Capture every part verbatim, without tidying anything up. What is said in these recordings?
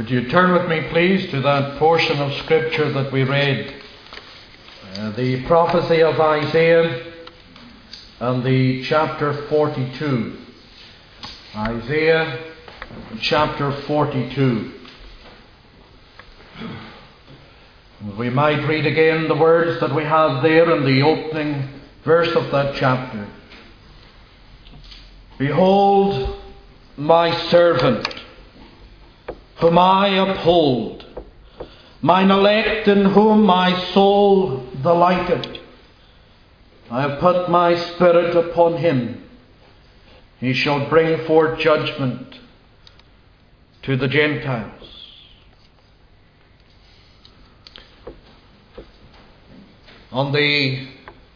Would you turn with me, please, to that portion of Scripture that we read, uh, the prophecy of Isaiah and the chapter forty-two. Isaiah chapter forty-two. We might read again the words that we have there in the opening verse of that chapter. Behold my servant, whom I uphold, mine elect in whom my soul delighted. I have put my spirit upon him. He shall bring forth judgment to the Gentiles. On the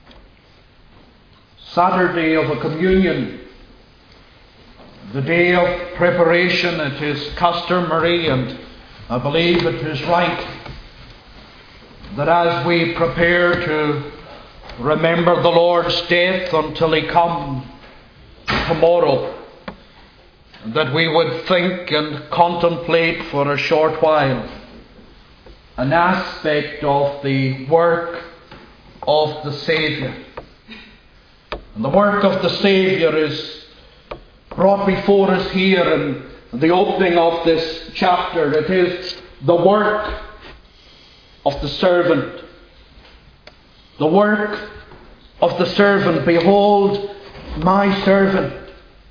Saturday of a communion, the day of preparation, it is customary, and I believe it is right, that as we prepare to remember the Lord's death until He come tomorrow, that we would think and contemplate for a short while an aspect of the work of the Saviour. And the work of the Saviour is brought before us here in the opening of this chapter. It is the work of the servant. The work of the servant. Behold my servant.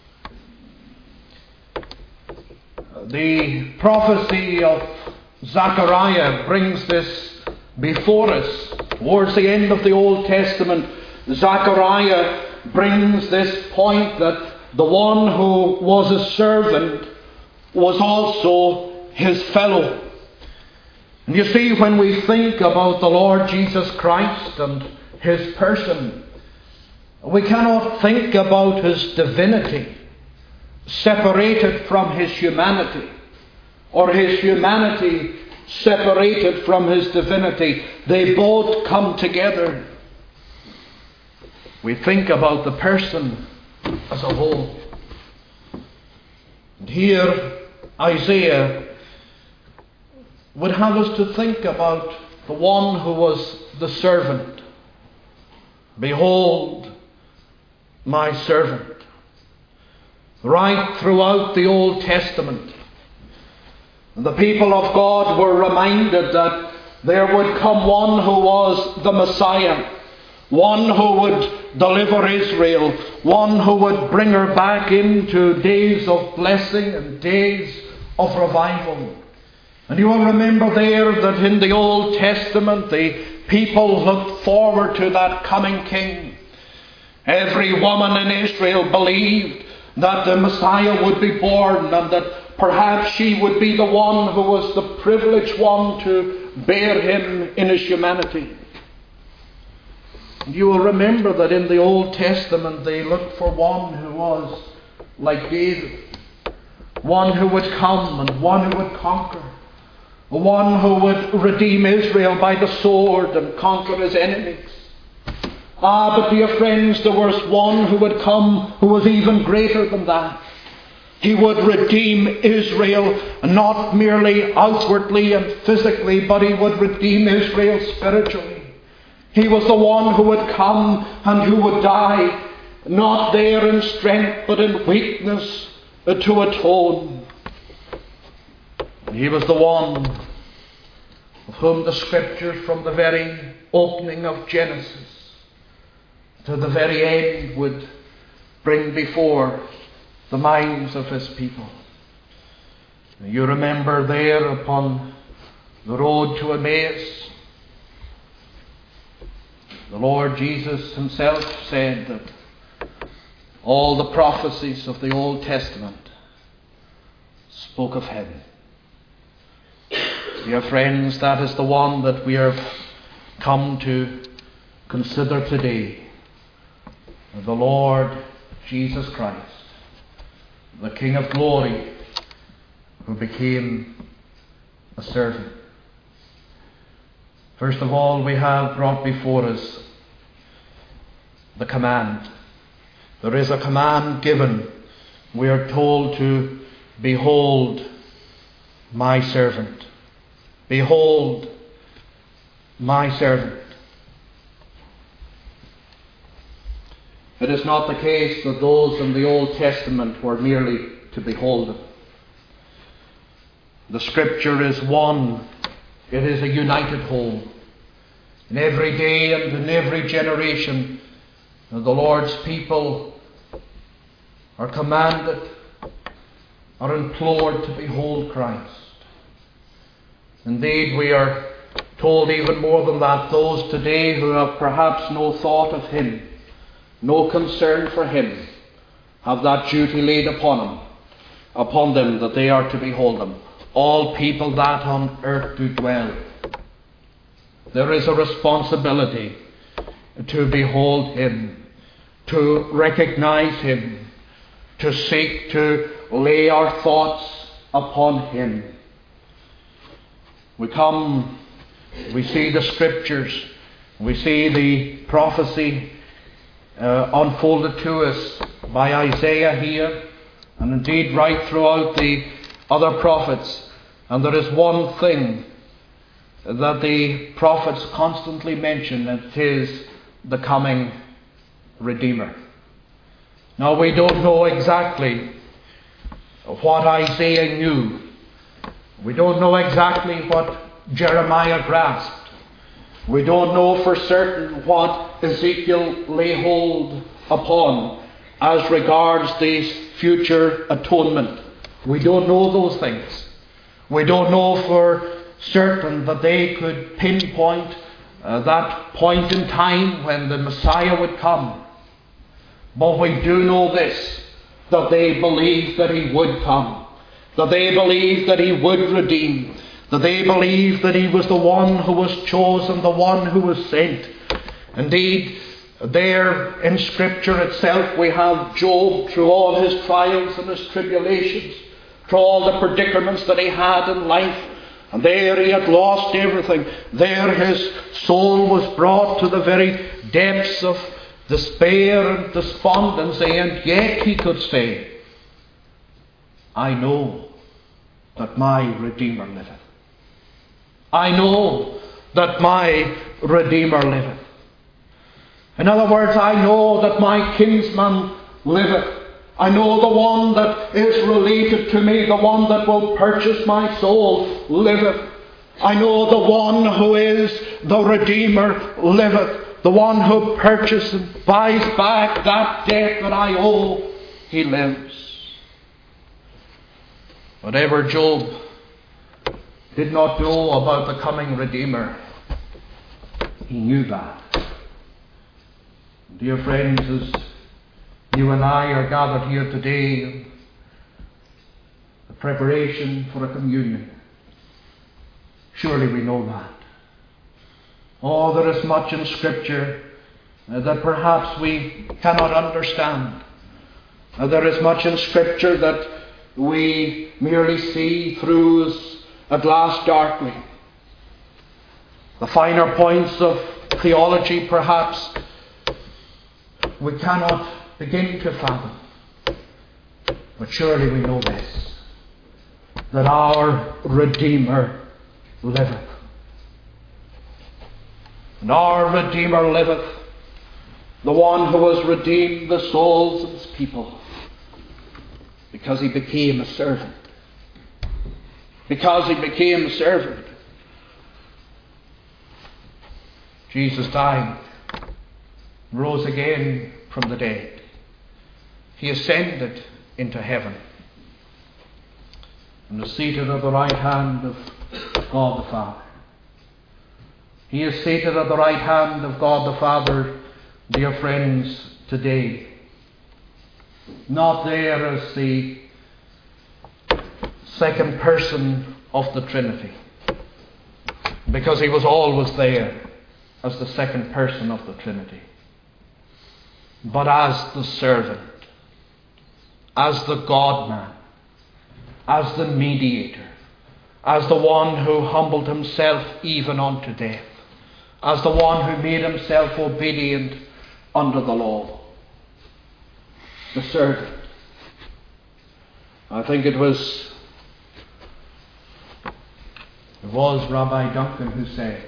The prophecy of Zechariah brings this before us. Towards the end of the Old Testament, Zechariah brings this point that the one who was a servant was also his fellow. And you see, when we think about the Lord Jesus Christ and His person, we cannot think about His divinity separated from His humanity, or His humanity separated from His divinity. They both come together. We think about the person as a whole. And here Isaiah would have us to think about the one who was the servant. Behold my servant. Right throughout the Old Testament, the people of God were reminded that there would come one who was the Messiah, one who would deliver Israel, one who would bring her back into days of blessing and days of revival. And you will remember there that in the Old Testament the people looked forward to that coming king. Every woman in Israel believed that the Messiah would be born, and that perhaps she would be the one who was the privileged one to bear him in his humanity. You will remember that in the Old Testament they looked for one who was like David, one who would come and one who would conquer, one who would redeem Israel by the sword and conquer his enemies. Ah, but dear friends, there was one who would come who was even greater than that. He would redeem Israel, not merely outwardly and physically, but He would redeem Israel spiritually. He was the one who would come and who would die, not there in strength, but in weakness, to atone. He was the one of whom the Scriptures, from the very opening of Genesis to the very end, would bring before the minds of His people. You remember there upon the road to Emmaus, the Lord Jesus Himself said that all the prophecies of the Old Testament spoke of Him. Dear friends, that is the one that we have come to consider today. The Lord Jesus Christ, the King of glory, who became a servant. First of all, we have brought before us the command. There is a command given. We are told to behold my servant. Behold, my servant. It is not the case that those in the Old Testament were merely to behold him. The Scripture is one. It is a united whole. In every day and in every generation, the Lord's people are commanded, are implored to behold Christ. Indeed, we are told even more than that, those today who have perhaps no thought of him, no concern for him, have that duty laid upon them, upon them that they are to behold him. All people that on earth do dwell. There is a responsibility to behold him, to recognize him, to seek to lay our thoughts upon him. We come, we see the Scriptures, we see the prophecy uh, unfolded to us by Isaiah here, and indeed right throughout the other prophets. And there is one thing that the prophets constantly mention, and it is the coming Redeemer. Now, we don't know exactly what Isaiah knew. We don't know exactly what Jeremiah grasped. We don't know for certain what Ezekiel lay hold upon as regards the future atonement. We don't know those things. We don't know for certain that they could pinpoint uh, that point in time when the Messiah would come. But we do know this, that they believed that he would come, that they believed that he would redeem, that they believed that he was the one who was chosen, the one who was sent. Indeed, there in Scripture itself we have Job, through all his trials and his tribulations, through all the predicaments that he had in life, and there he had lost everything. There his soul was brought to the very depths of despair and despondency, and yet he could say, I know that my Redeemer liveth. I know that my Redeemer liveth. In other words, I know that my kinsman liveth. I know the one that is related to me, the one that will purchase my soul, liveth. I know the one who is the Redeemer liveth. The one who purchased and buys back that debt that I owe, he lives. Whatever Job did not know about the coming Redeemer, he knew that. Dear friends, as you and I are gathered here today in the preparation for a communion, surely we know that. Oh, there is much in Scripture uh, that perhaps we cannot understand. Uh, there is much in Scripture that we merely see through as a glass darkly. The finer points of theology perhaps we cannot begin to fathom. But surely we know this, that our Redeemer liveth. And our Redeemer liveth, the one who has redeemed the souls of his people, because he became a servant. Because he became a servant. Jesus died, rose again from the dead. He ascended into heaven and is seated at the right hand of God the Father. He is seated at the right hand of God the Father, dear friends, today. Not there as the second person of the Trinity, because he was always there as the second person of the Trinity, but as the servant, as the God-man, as the mediator, as the one who humbled himself even unto death, as the one who made himself obedient under the law. The servant. I think it was It was Rabbi Duncan who said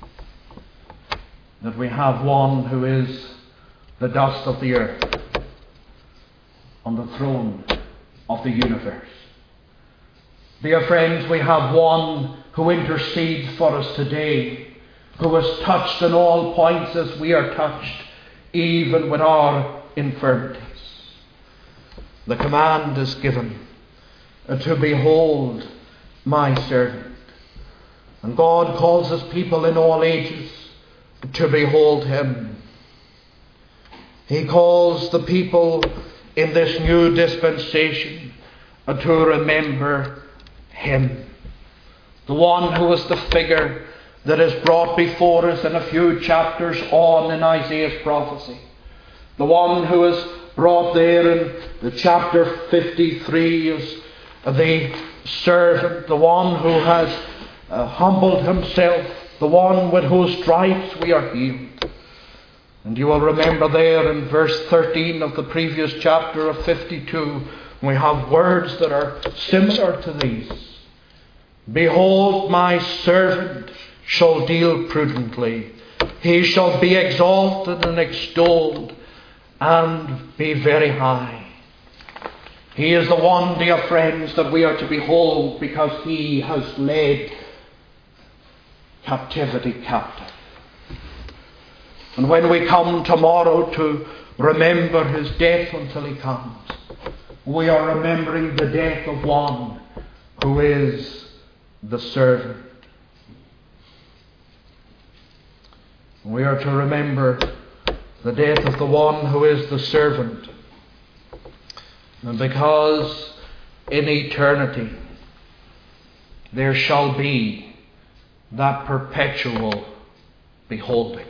that we have one who is the dust of the earth on the throne of the universe. Dear friends, we have one who intercedes for us today, who is touched in all points as we are touched, even with our infirmities. The command is given to behold my servant. And God calls his people in all ages to behold him. He calls the people in this new dispensation to remember him. The one who is the figure that is brought before us in a few chapters on in Isaiah's prophecy. The one who is brought there in the chapter fifty-three as the servant, the one who has uh, humbled himself, the one with whose stripes we are healed. And you will remember there in verse thirteen of the previous chapter of fifty-two, we have words that are similar to these. Behold, my servant shall deal prudently. He shall be exalted and extolled and be very high. He is the one, dear friends, that we are to behold because he has led captivity captive. And when we come tomorrow to remember his death until he comes, we are remembering the death of one who is the servant. We are to remember the death of the one who is the servant. And because in eternity there shall be that perpetual beholding.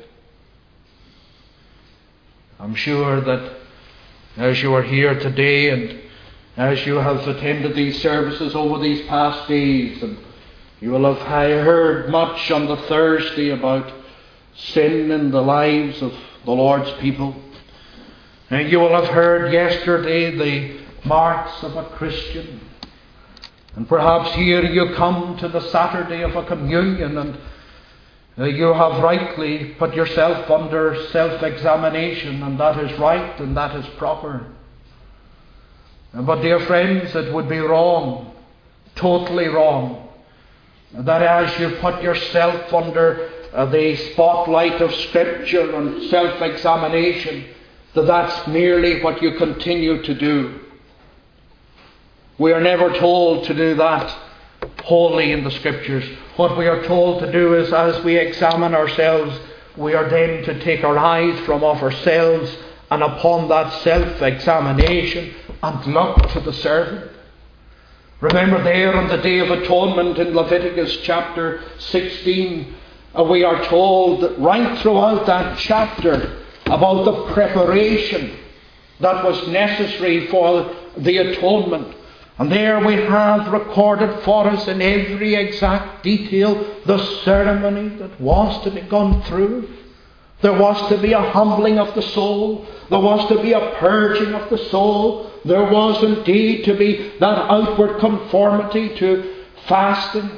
I'm sure that as you are here today and as you have attended these services over these past days, and you will have heard much on the Thursday about sin in the lives of the Lord's people. And you will have heard yesterday the marks of a Christian. And perhaps here you come to the Saturday of a communion and uh, you have rightly put yourself under self-examination, and that is right and that is proper. But dear friends, it would be wrong, totally wrong, that as you put yourself under uh, the spotlight of Scripture and self-examination, that that's merely what you continue to do. We are never told to do that wholly in the Scriptures. What we are told to do is, as we examine ourselves, we are then to take our eyes from off ourselves and upon that self-examination and look to the servant. Remember there on the Day of Atonement in Leviticus chapter sixteen, uh, we are told that right throughout that chapter about the preparation that was necessary for the atonement. And there we have recorded for us in every exact detail the ceremony that was to be gone through. There was to be a humbling of the soul. There was to be a purging of the soul. There was indeed to be that outward conformity to fasting.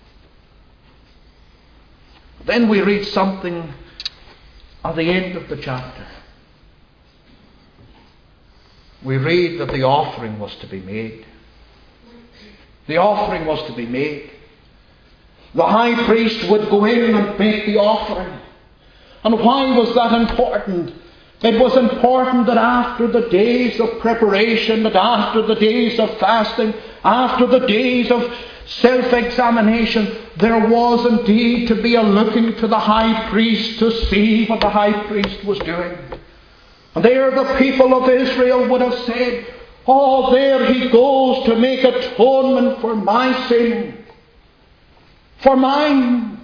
Then we read something at the end of the chapter. We read that the offering was to be made. The offering was to be made. The high priest would go in and make the offering. And why was that important? It was important that after the days of preparation, that after the days of fasting, after the days of self-examination, there was indeed to be a looking to the high priest to see what the high priest was doing. And there the people of Israel would have said, oh, there he goes to make atonement for my sin, for mine.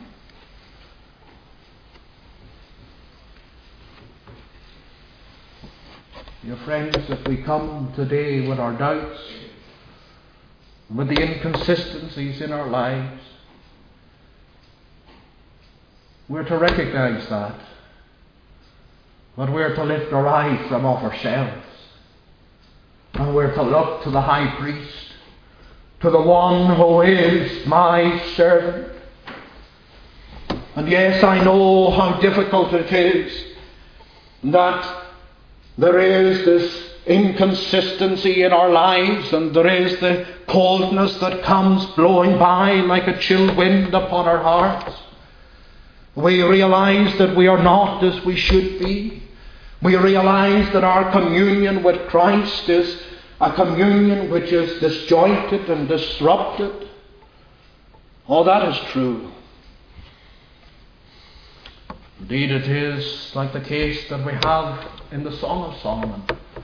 Dear friends, if we come today with our doubts, with the inconsistencies in our lives, we're to recognize that. But we're to lift our eyes from off ourselves. And we're to look to the high priest, to the one who is my servant, And yes, I know how difficult it is that there is this inconsistency in our lives, and there is the coldness that comes blowing by like a chill wind upon our hearts. We realize that we are not as we should be. We realize that our communion with Christ is a communion which is disjointed and disrupted. Oh, that is true. Indeed, it is like the case that we have in the Song of Solomon,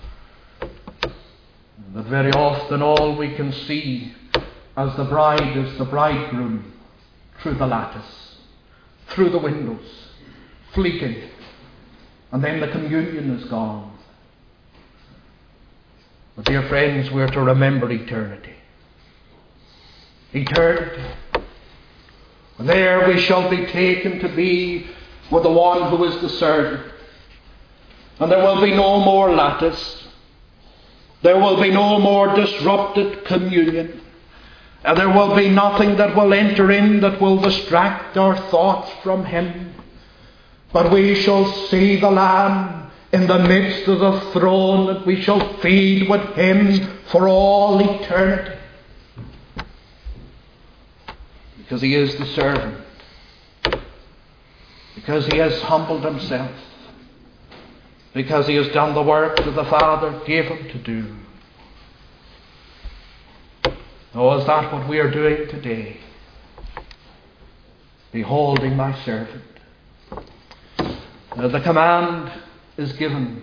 that very often all we can see as the bride is the bridegroom through the lattice, through the windows, fleeting, and then the communion is gone. But dear friends, we are to remember eternity. Eternity. There we shall be taken to be with the one who is the servant. And there will be no more lattice. There will be no more disrupted communion. And there will be nothing that will enter in that will distract our thoughts from Him. But we shall see the Lamb in the midst of the throne, that we shall feed with Him for all eternity. Because He is the servant. Because He has humbled Himself. Because He has done the work that the Father gave Him to do. Oh, is that what we are doing today? Beholding my servant. Now, the command is given.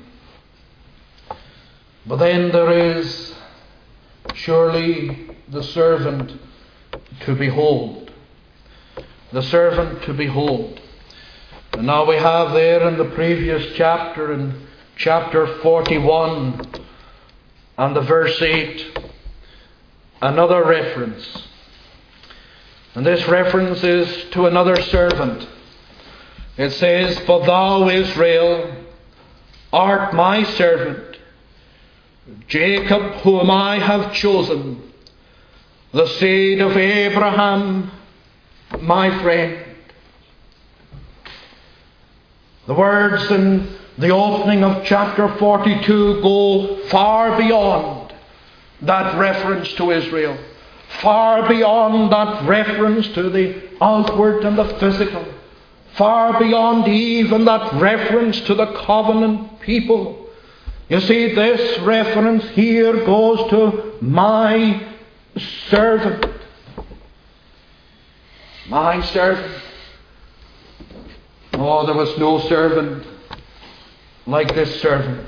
But then there is surely the servant to behold. The servant to behold. And now we have there in the previous chapter, in chapter forty-one and the verse eight, another reference. And this reference is to another servant. It says, "For thou, Israel, art my servant, Jacob, whom I have chosen, the seed of Abraham, my friend." The words in the opening of chapter forty-two go far beyond that reference to Israel, far beyond that reference to the outward and the physical, far beyond even that reference to the covenant people. You see, this reference here goes to my servant. My servant. Oh, there was no servant like this servant,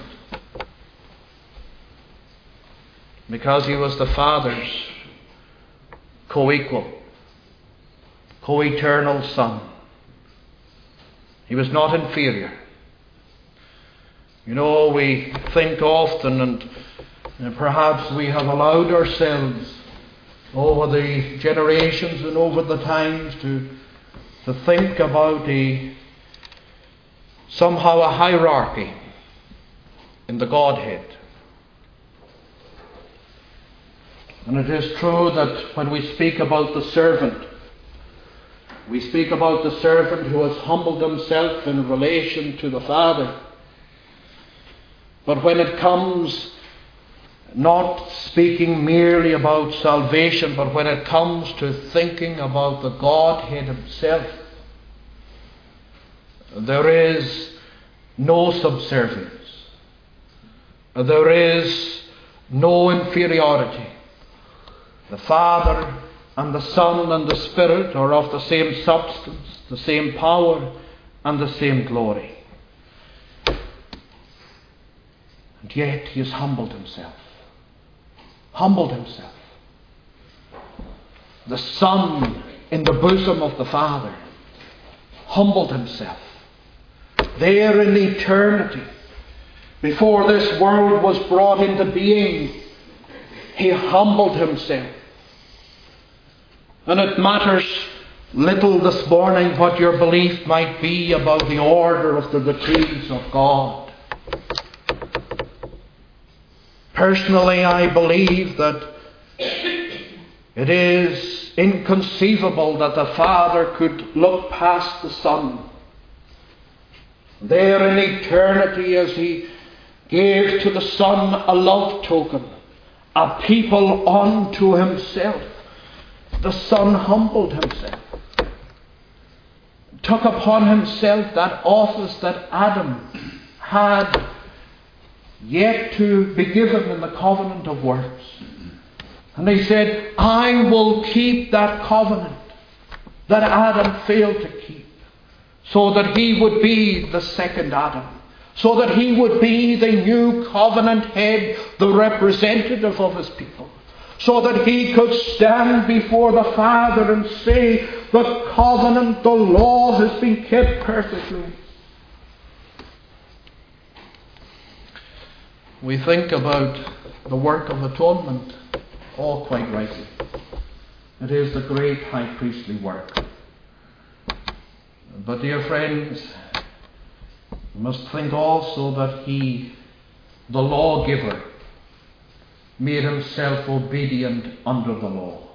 because he was the Father's co-equal, co-eternal Son. He was not inferior. You know, we think often, and, and perhaps we have allowed ourselves over the generations and over the times to, to think about a somehow a hierarchy in the Godhead. And it is true that when we speak about the servant, we speak about the servant who has humbled himself in relation to the Father. But when it comes, not speaking merely about salvation, but when it comes to thinking about the Godhead Himself, there is no subservience. There is no inferiority. The Father and the Son and the Spirit are of the same substance, the same power, and the same glory. And yet He has humbled Himself. Humbled Himself. The Son in the bosom of the Father humbled Himself. There in eternity, before this world was brought into being, He humbled Himself. And it matters little this morning what your belief might be about the order of the decrees of God. Personally, I believe that it is inconceivable that the Father could look past the Son. There in eternity, as He gave to the Son a love token, a people unto Himself, the Son humbled Himself, took upon Himself that office that Adam had yet to be given in the covenant of works. And He said, I will keep that covenant that Adam failed to keep, so that he would be the second Adam, so that he would be the new covenant head, the representative of His people, so that He could stand before the Father and say, the covenant, the law has been kept perfectly. We think about the work of atonement, all quite rightly. It is the great high priestly work. But dear friends, we must think also that He, the lawgiver, made Himself obedient under the law,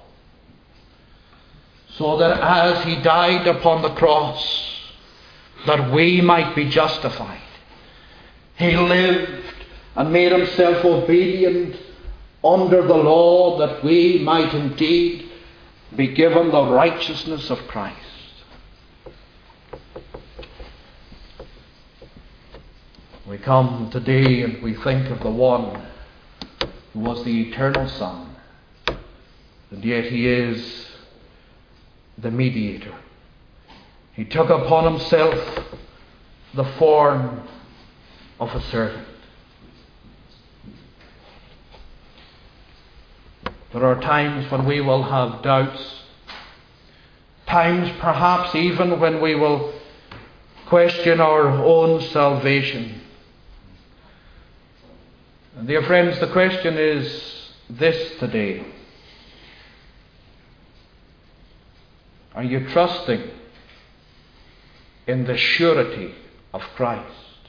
so that as He died upon the cross, that we might be justified, He lived and made Himself obedient under the law, that we might indeed be given the righteousness of Christ. We come today and we think of the one who was the eternal Son, and yet He is the mediator. He took upon Himself the form of a servant. There are times when we will have doubts, times perhaps even when we will question our own salvation. And dear friends, the question is this today: are you trusting in the surety of Christ?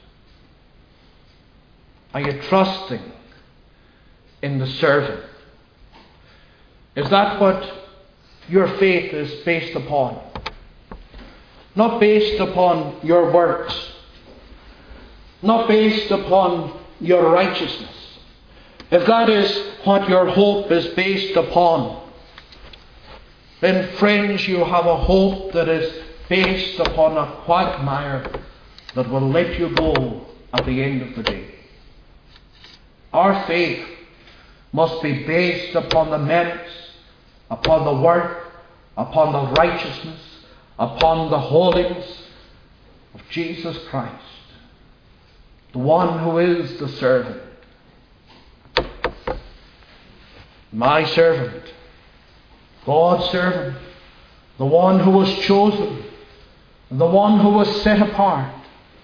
Are you trusting in the servant? Is that what your faith is based upon? Not based upon your works, not based upon your righteousness. If that is what your hope is based upon, then friends, you have a hope that is based upon a quagmire that will let you go at the end of the day. Our faith must be based upon the merits, upon the work, upon the righteousness, upon the holiness of Jesus Christ, the one who is the servant. My servant, God's servant, the one who was chosen, the one who was set apart.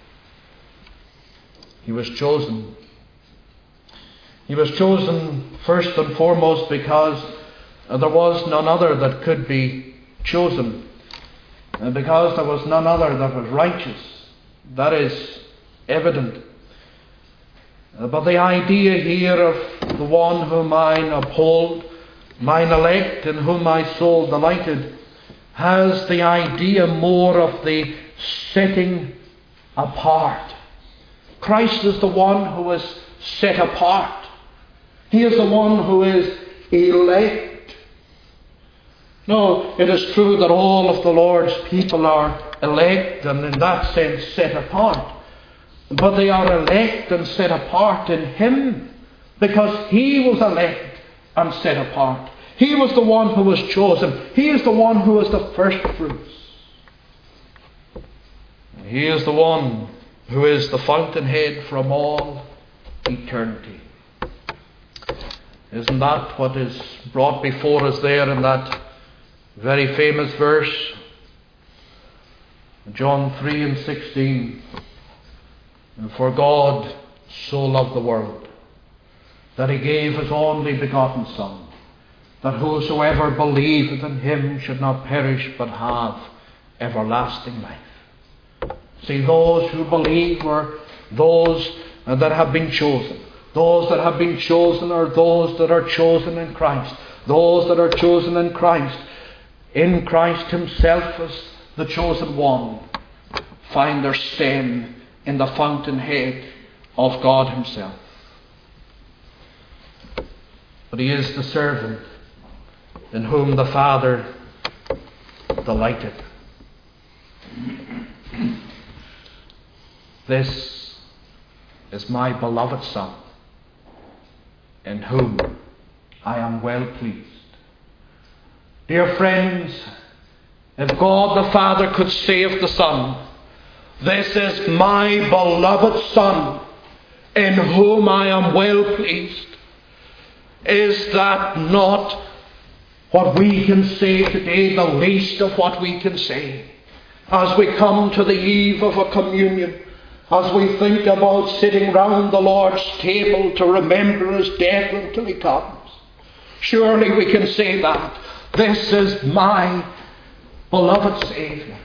He was chosen. He was chosen first and foremost because there was none other that could be chosen, and because there was none other that was righteous. That is evident. But the idea here of the one whom I uphold, mine elect, in whom my soul delighted, has the idea more of the setting apart. Christ is the one who is set apart. He is the one who is elect. No, it is true that all of the Lord's people are elect and in that sense set apart. But they are elect and set apart in Him, because He was elect and set apart. He was the one who was chosen. He is the one who is the first fruits. He is the one who is the fountainhead from all eternity. Isn't that what is brought before us there in that very famous verse? John three and sixteen. And for God so loved the world, that He gave His only begotten Son, that whosoever believeth in Him should not perish but have everlasting life. See, those who believe are those that have been chosen. Those that have been chosen are those that are chosen in Christ. Those that are chosen in Christ in Christ himself as the chosen one, find their stem in the fountainhead of God himself. But he is the servant in whom the Father delighted. This is my beloved Son, in whom I am well pleased. Dear friends, if God the Father could say of the Son, this is my beloved Son, in whom I am well pleased, is that not what we can say today, the least of what we can say, as we come to the eve of a communion, as we think about sitting round the Lord's table to remember his death until he comes? Surely we can say that. This is my beloved Saviour.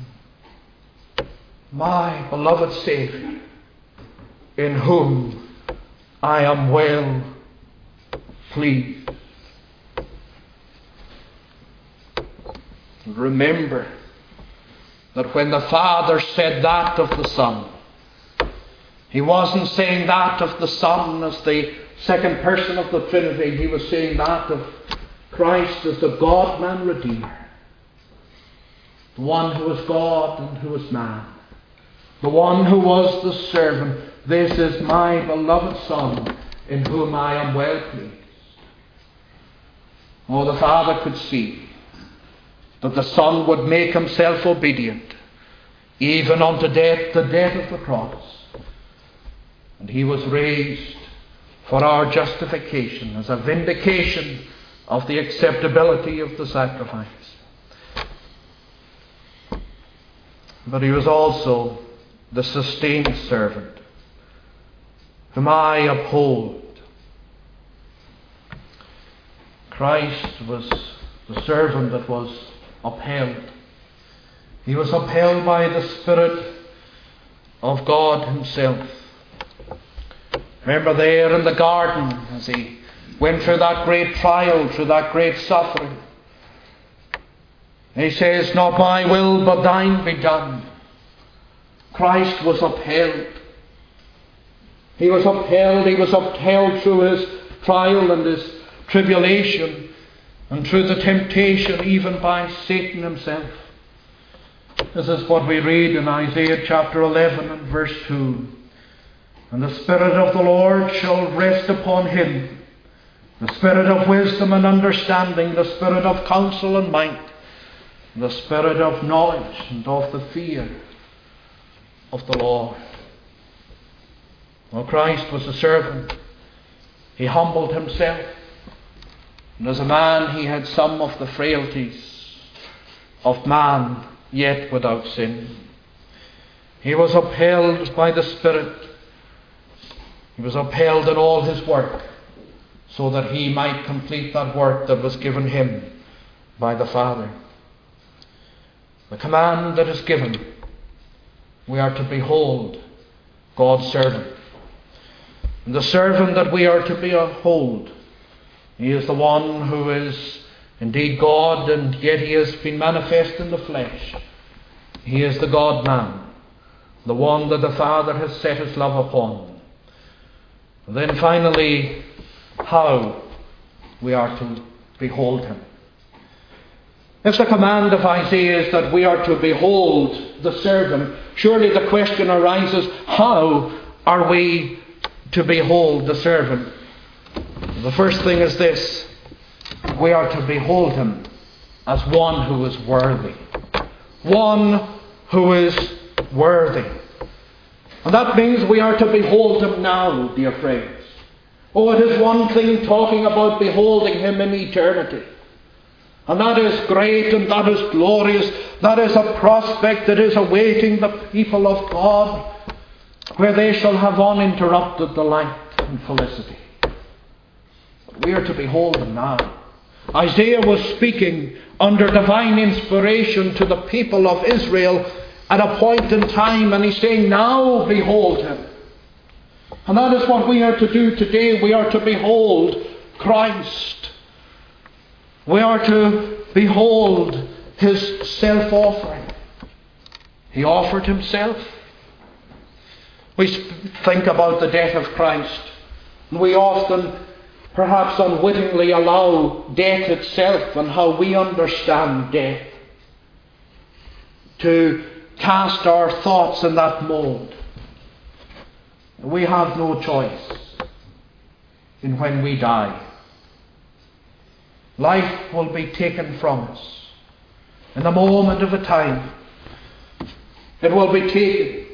My beloved Saviour, in whom I am well pleased. Remember that when the Father said that of the Son, he wasn't saying that of the Son as the second person of the Trinity. He was saying that of Christ as the God-man Redeemer. The one who was God and who was man. The one who was the servant. This is my beloved Son, in whom I am well pleased. Oh, the Father could see that the Son would make himself obedient, even unto death, the death of the cross. And he was raised for our justification, as a vindication of the acceptability of the sacrifice. But he was also the sustained servant, whom I uphold. Christ was the servant that was upheld. He was upheld by the Spirit of God himself. Remember there in the garden, as he went through that great trial, through that great suffering, he says, not my will but thine be done. Christ was upheld. He was upheld. He was upheld through his trial and his tribulation, and through the temptation even by Satan himself. This is what we read in Isaiah chapter eleven and verse two. And the Spirit of the Lord shall rest upon him, the Spirit of wisdom and understanding, the Spirit of counsel and might, the Spirit of knowledge and of the fear of the Lord. Well, Christ was a servant. He humbled himself. And as a man, he had some of the frailties of man, yet without sin. He was upheld by the Spirit. He was upheld in all his work, so that he might complete that work that was given him by the Father. The command that is given, we are to behold God's servant. And the servant that we are to behold, he is the one who is indeed God, and yet he has been manifest in the flesh. He is the God-man, the one that the Father has set his love upon. And then finally, how we are to behold him. If the command of Isaiah is that we are to behold the servant, surely the question arises, how are we to behold the servant? The first thing is this: we are to behold him as one who is worthy. One who is worthy. And that means we are to behold him now, dear friends. Oh, it is one thing talking about beholding him in eternity. And that is great and that is glorious. That is a prospect that is awaiting the people of God, where they shall have uninterrupted delight and felicity. But we are to behold him now. Isaiah was speaking under divine inspiration to the people of Israel at a point in time, and he's saying, now behold him. And that is what we are to do today. We are to behold Christ. We are to behold his self-offering. He offered himself. We think about the death of Christ, and we often, perhaps unwittingly, allow death itself and how we understand death to cast our thoughts in that mold. We have no choice in when we die. Life will be taken from us in the moment of a time. It will be taken.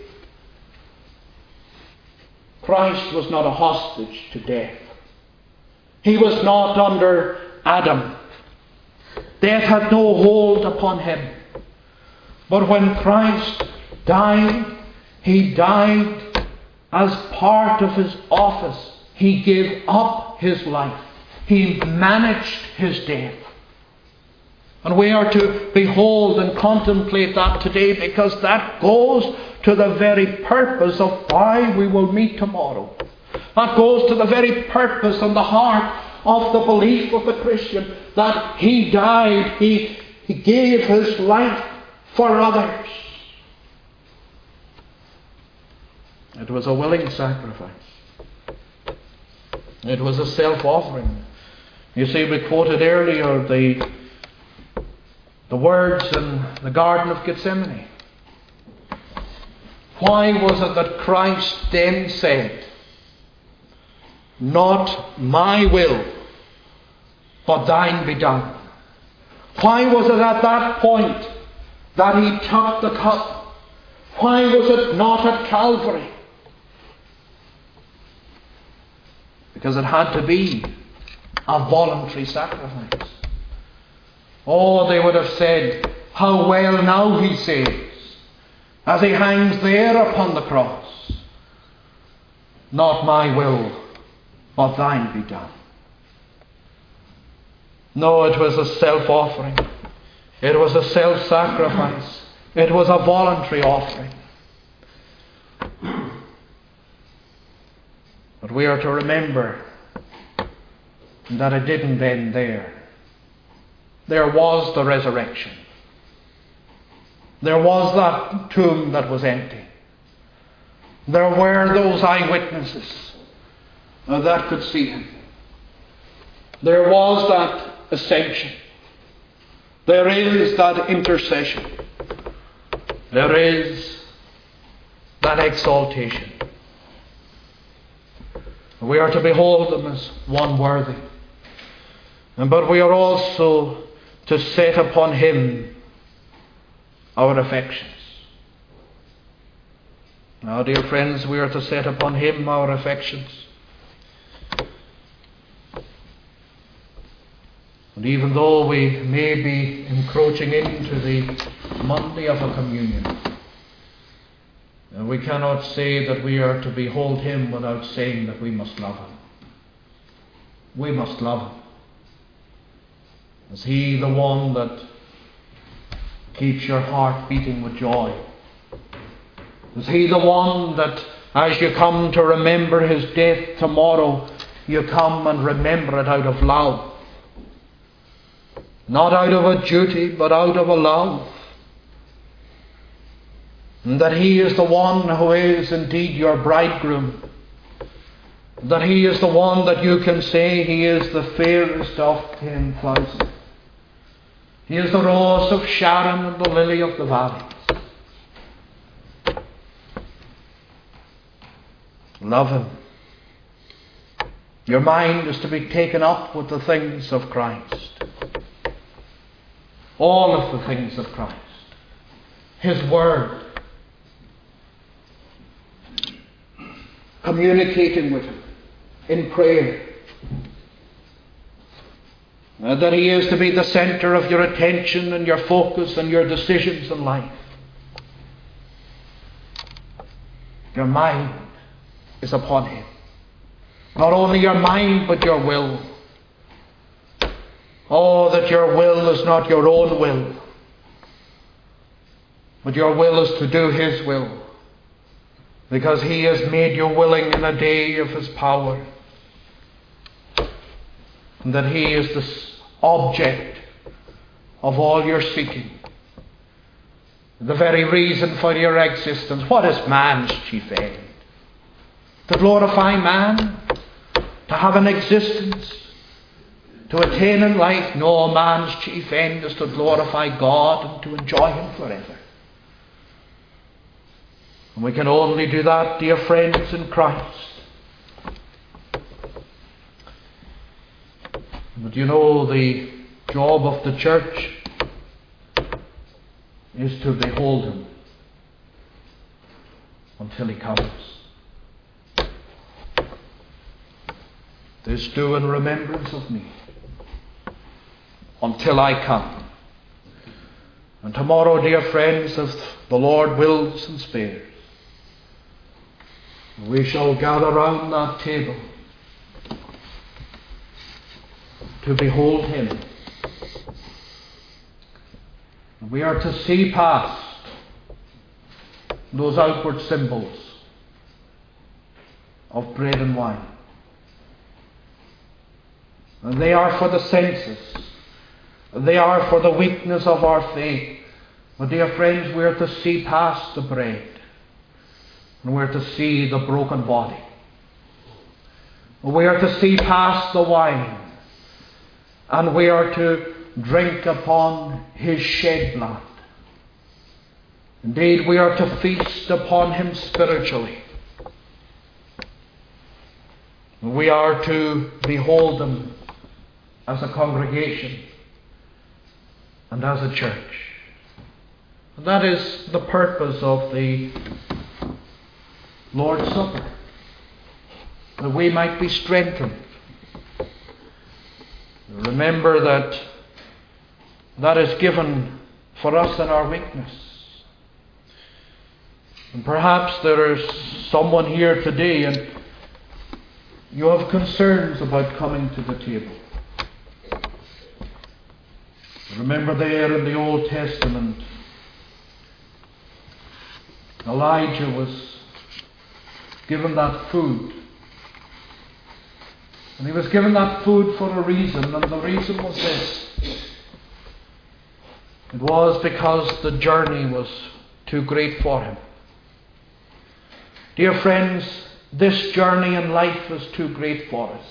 Christ was not a hostage to death. He was not under Adam. Death had no hold upon him. But when Christ died, he died as part of his office. He gave up his life. He managed his death. And we are to behold and contemplate that today, because that goes to the very purpose of why we will meet tomorrow. That goes to the very purpose and the heart of the belief of the Christian, that he died, he, he gave his life for others. It was a willing sacrifice. It was a self-offering. You see, we quoted earlier the, the words in the Garden of Gethsemane. Why was it that Christ then said, "Not my will, but thine be done"? Why was it at that point that he took the cup? Why was it not at Calvary? Because it had to be a voluntary sacrifice. Oh, they would have said, how well now he saves, as he hangs there upon the cross. Not my will, but thine be done. No, it was a self-offering. It was a self-sacrifice. It was a voluntary offering. But we are to remember that it didn't end there. There was the resurrection. There was that tomb that was empty. There were those eyewitnesses that could see him. There was that ascension. There is that intercession. There is that exaltation. We are to behold them as one worthy. But we are also to set upon him our affections. Now, dear friends, we are to set upon him our affections. And even though we may be encroaching into the Monday of a communion, and we cannot say that we are to behold him without saying that we must love him. We must love him. Is he the one that keeps your heart beating with joy? Is he the one that, as you come to remember his death tomorrow, you come and remember it out of love? Not out of a duty, but out of a love. And that he is the one who is indeed your bridegroom. That he is the one that you can say he is the fairest of ten thousand. He is the rose of Sharon and the lily of the valley. Love him. Your mind is to be taken up with the things of Christ. All of the things of Christ. His word. Communicating with him in prayer. Uh, that he is to be the center of your attention and your focus and your decisions in life. Your mind is upon him. Not only your mind, but your will. Oh, that your will is not your own will, but your will is to do his will. Because he has made you willing in a day of his power. And that he is the object of all your seeking, the very reason for your existence. What is man's chief end? To glorify man? To have an existence? To attain in life? No, man's chief end is to glorify God and to enjoy Him forever. And we can only do that, dear friends in Christ. But you know, the job of the church is to behold Him until He comes. This do in remembrance of me until I come. And tomorrow, dear friends, if the Lord wills and spares, we shall gather round that table to behold Him. And we are to see past those outward symbols of bread and wine. And they are for the senses. They are for the weakness of our faith. But dear friends, we are to see past the bread. And we are to see the broken body. We are to see past the wine. And we are to drink upon His shed blood. Indeed, we are to feast upon Him spiritually. We are to behold Him as a congregation and as a church. And that is the purpose of the Lord's Supper, that we might be strengthened. Remember that that is given for us in our weakness. And perhaps there is someone here today and you have concerns about coming to the table. Remember there in the Old Testament, Elijah was given that food. And he was given that food for a reason, and the reason was this. It was because the journey was too great for him. Dear friends, this journey in life is too great for us.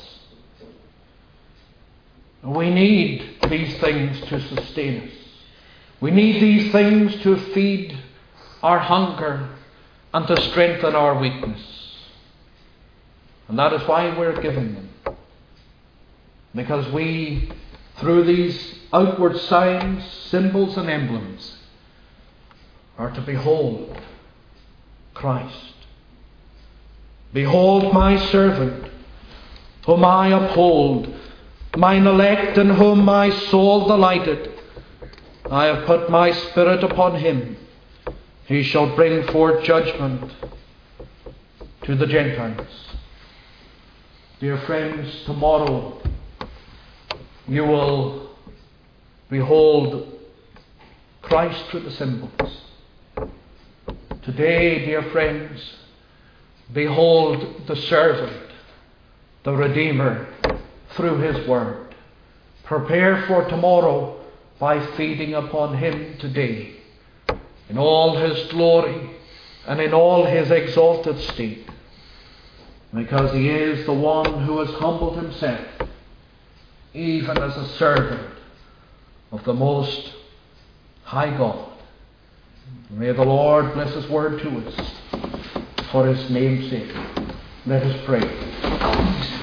We need these things to sustain us. We need these things to feed our hunger and to strengthen our weakness. And that is why we're giving them. Because we, through these outward signs, symbols and emblems, are to behold Christ. Behold my servant, whom I uphold, mine elect in whom my soul delighted. I have put my spirit upon him. He shall bring forth judgment to the Gentiles. Dear friends, tomorrow you will behold Christ through the symbols. Today, dear friends, behold the servant, the Redeemer, through His Word. Prepare for tomorrow by feeding upon Him today in all His glory and in all His exalted state, because He is the one who has humbled Himself even as a servant of the Most High God. May the Lord bless His Word to us for His name's sake. Let us pray.